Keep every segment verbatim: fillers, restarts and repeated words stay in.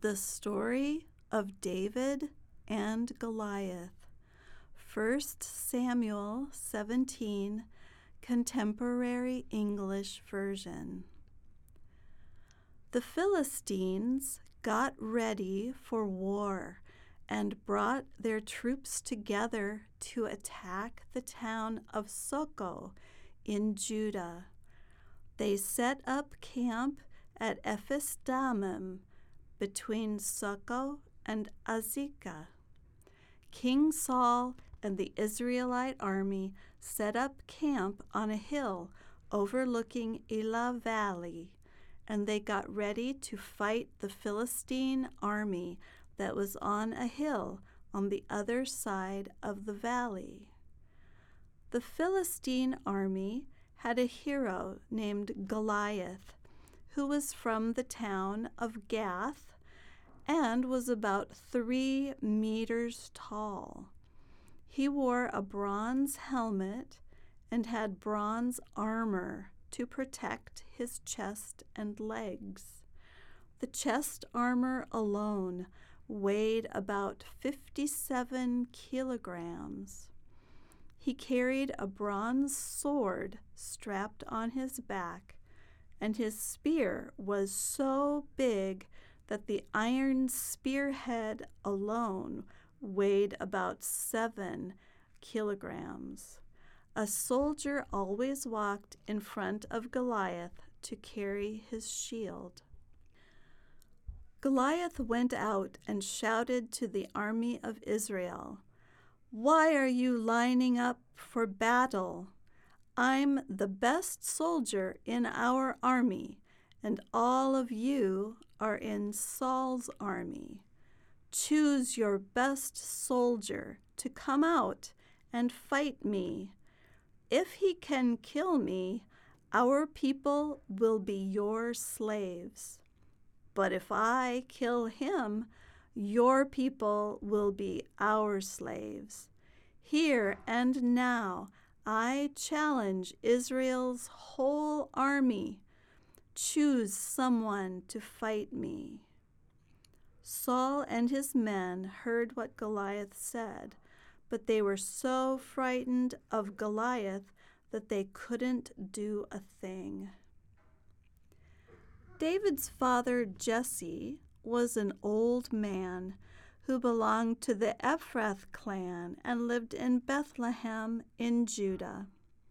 The story of David and Goliath. First Samuel seventeen, Contemporary English Version. The Philistines got ready for war and brought their troops together to attack the town of Socoh in Judah. They set up camp at Ephes-dammim, between Socoh and Azekah. King Saul and the Israelite army set up camp on a hill overlooking Elah Valley, and they got ready to fight the Philistine army that was on a hill on the other side of the valley. The Philistine army had a hero named Goliath, who was from the town of Gath and was about three meters tall. He wore a bronze helmet and had bronze armor to protect his chest and legs. The chest armor alone weighed about fifty-seven kilograms. He carried a bronze sword strapped on his back, and his spear was so big that the iron spearhead alone weighed about seven kilograms. A soldier always walked in front of Goliath to carry his shield. Goliath went out and shouted to the army of Israel, "Why are you lining up for battle? I'm the best soldier in our army, and all of you are in Saul's army. Choose your best soldier to come out and fight me. If he can kill me, our people will be your slaves. But if I kill him, your people will be our slaves. Here and now, I challenge Israel's whole army. Choose someone to fight me." Saul and his men heard what Goliath said, but they were so frightened of Goliath that they couldn't do a thing. David's father Jesse was an old man who belonged to the Ephrath clan and lived in Bethlehem in Judah.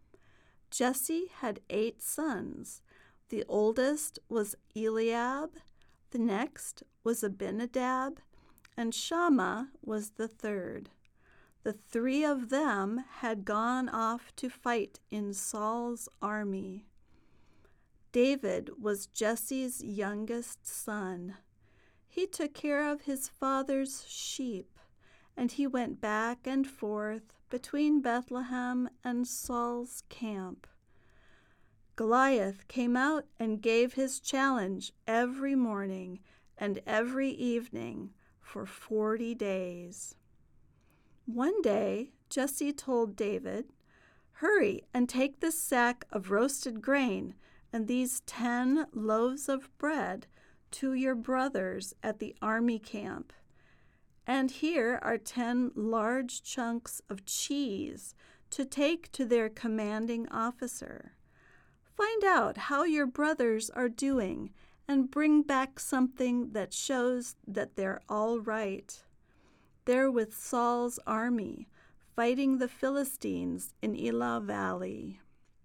Jesse had eight sons. The oldest was Eliab, the next was Abinadab, and Shammah was the third. The three of them had gone off to fight in Saul's army. David was Jesse's youngest son. He took care of his father's sheep, and he went back and forth between Bethlehem and Saul's camp. Goliath came out and gave his challenge every morning and every evening for forty days. One day, Jesse told David, "Hurry and take this sack of roasted grain and these ten loaves of bread to your brothers at the army camp. And here are ten large chunks of cheese to take to their commanding officer. Find out how your brothers are doing and bring back something that shows that they're all right. They're with Saul's army, fighting the Philistines in Elah Valley."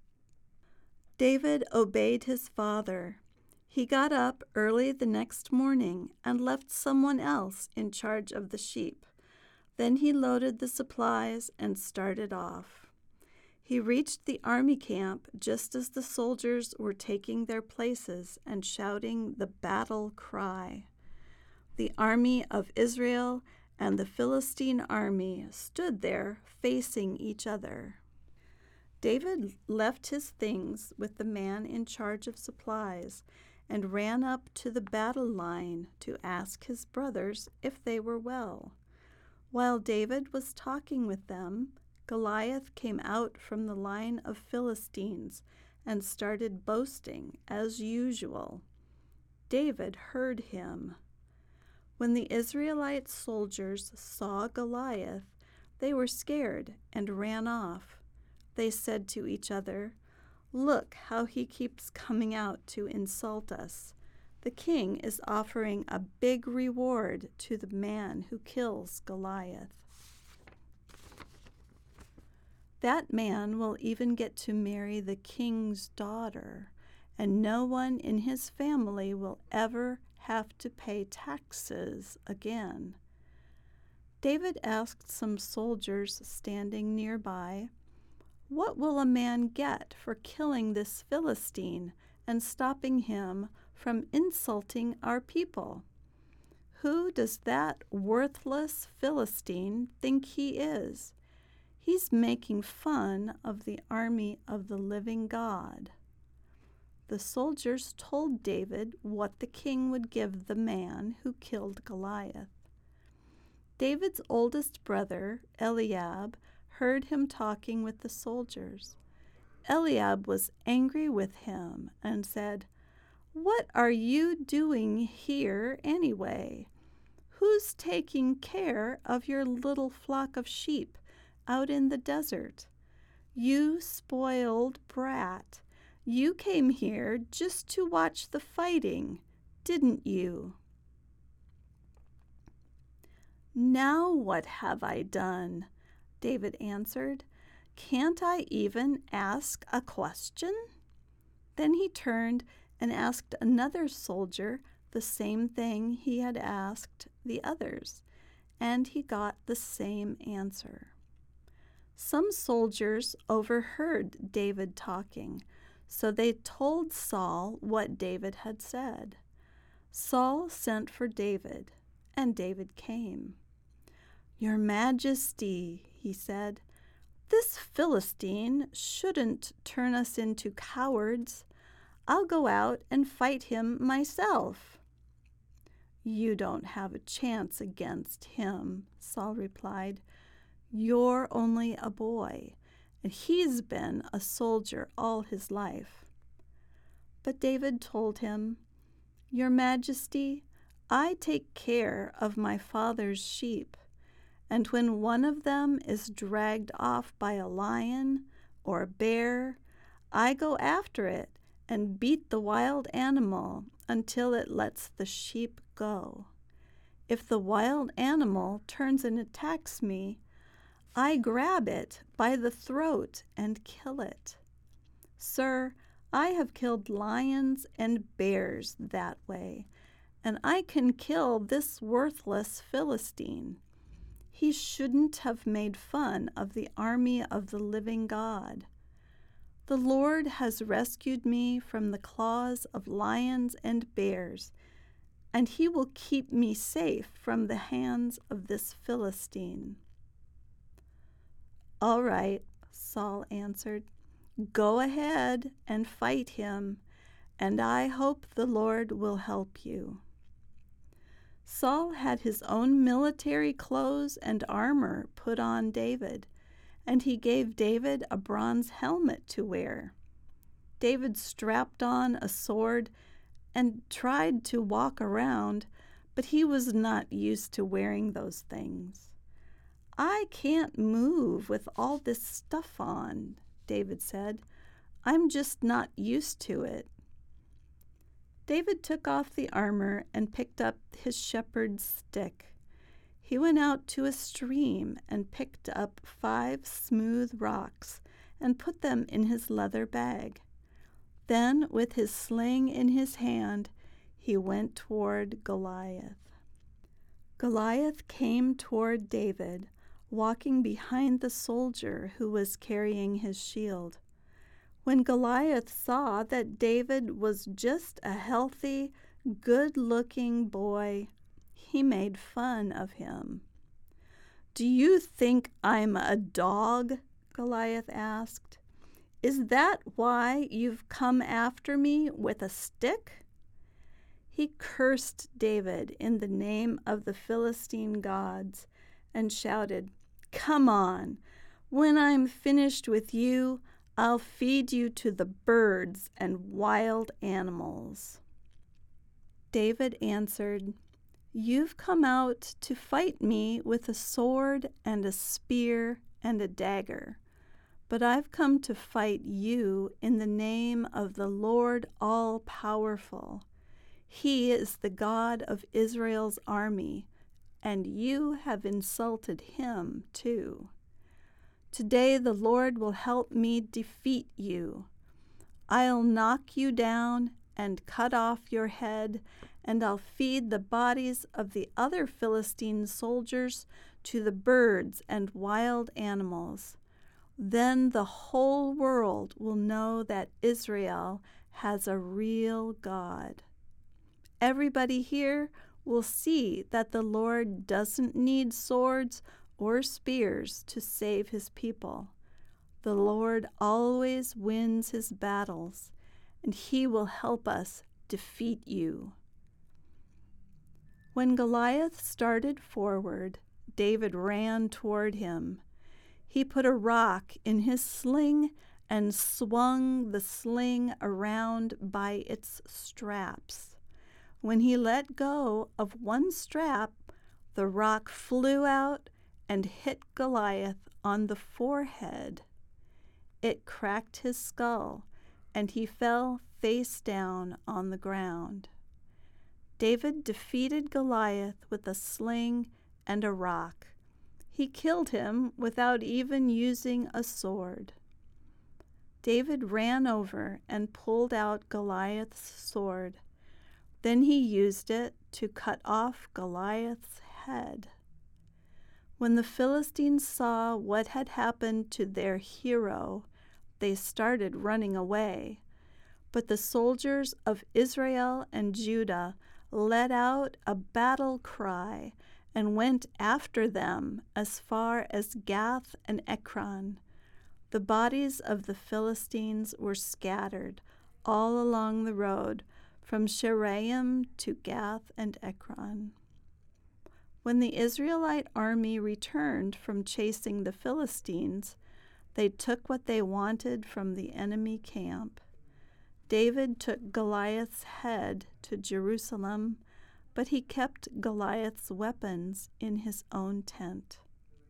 David obeyed his father. He got up early the next morning and left someone else in charge of the sheep. Then he loaded the supplies and started off. He reached the army camp just as the soldiers were taking their places and shouting the battle cry. The army of Israel and the Philistine army stood there facing each other. David left his things with the man in charge of supplies and ran up to the battle line to ask his brothers if they were well. While David was talking with them, Goliath came out from the line of Philistines and started boasting as usual. David heard him. When the Israelite soldiers saw Goliath, they were scared and ran off. They said to each other, "Look how he keeps coming out to insult us. The king is offering a big reward to the man who kills Goliath. That man will even get to marry the king's daughter, and no one in his family will ever have to pay taxes again." David asked some soldiers standing nearby, "What will a man get for killing this Philistine and stopping him from insulting our people? Who does that worthless Philistine think he is? He's making fun of the army of the living God." The soldiers told David what the king would give the man who killed Goliath. David's oldest brother, Eliab, heard him talking with the soldiers. Eliab was angry with him and said, "What are you doing here anyway? Who's taking care of your little flock of sheep out in the desert? You spoiled brat. You came here just to watch the fighting, didn't you?" "Now what have I done?" David answered. "Can't I even ask a question?" Then he turned and asked another soldier the same thing he had asked the others, and he got the same answer. Some soldiers overheard David talking, so they told Saul what David had said. Saul sent for David, and David came. "Your Majesty," he said, "this Philistine shouldn't turn us into cowards. I'll go out and fight him myself." "You don't have a chance against him," Saul replied. "You're only a boy, and he's been a soldier all his life." But David told him, "Your Majesty, I take care of my father's sheep, and when one of them is dragged off by a lion or a bear, I go after it and beat the wild animal until it lets the sheep go. If the wild animal turns and attacks me, I grab it by the throat and kill it. Sir, I have killed lions and bears that way, and I can kill this worthless Philistine. He shouldn't have made fun of the army of the living God. The Lord has rescued me from the claws of lions and bears, and he will keep me safe from the hands of this Philistine." "All right," Saul answered. "Go ahead and fight him, and I hope the Lord will help you." Saul had his own military clothes and armor put on David, and he gave David a bronze helmet to wear. David strapped on a sword and tried to walk around, but he was not used to wearing those things. "I can't move with all this stuff on," David said. "I'm just not used to it." David took off the armor and picked up his shepherd's stick. He went out to a stream and picked up five smooth rocks and put them in his leather bag. Then, with his sling in his hand, he went toward Goliath. Goliath came toward David, walking behind the soldier who was carrying his shield. When Goliath saw that David was just a healthy, good-looking boy, he made fun of him. "Do you think I'm a dog?" Goliath asked. "Is that why you've come after me with a stick?" He cursed David in the name of the Philistine gods and shouted, "Come on! When I'm finished with you, I'll feed you to the birds and wild animals." David answered, You've come out to fight me with a sword and a spear and a dagger, but I've come to fight you in the name of the Lord all-powerful. He is the God of Israel's army, and you have insulted him too. Today the Lord will help me defeat you. I'll knock you down and cut off your head, and I'll feed the bodies of the other Philistine soldiers to the birds and wild animals. Then the whole world will know that Israel has a real God. Everybody here will see that the Lord doesn't need swords or spears to save his people. The Lord always wins his battles, and he will help us defeat you. When Goliath started forward, David ran toward him. He put a rock in his sling and swung the sling around by its straps. When he let go of one strap, the rock flew out and hit Goliath on the forehead. It cracked his skull, and he fell face down on the ground. David defeated Goliath with a sling and a rock. He killed him without even using a sword. David ran over and pulled out Goliath's sword. Then he used it to cut off Goliath's head. When the Philistines saw what had happened to their hero, they started running away. But the soldiers of Israel and Judah let out a battle cry and went after them as far as Gath and Ekron. The bodies of the Philistines were scattered all along the road from Sharaim to Gath and Ekron. When the Israelite army returned from chasing the Philistines, they took what they wanted from the enemy camp. David took Goliath's head to Jerusalem, but he kept Goliath's weapons in his own tent.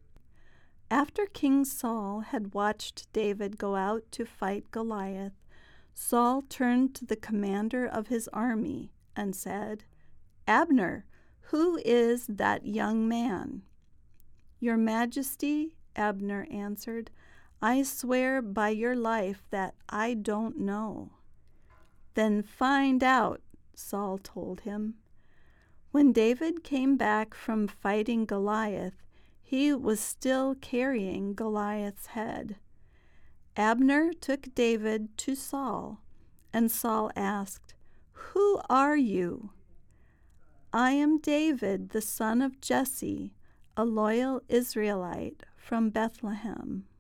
After King Saul had watched David go out to fight Goliath, Saul turned to the commander of his army and said, "Abner, who is that young man?" "Your Majesty," Abner answered, "I swear by your life that I don't know." "Then find out," Saul told him. When David came back from fighting Goliath, he was still carrying Goliath's head. Abner took David to Saul, and Saul asked, "Who are you?" "I am David, the son of Jesse, a loyal Israelite from Bethlehem."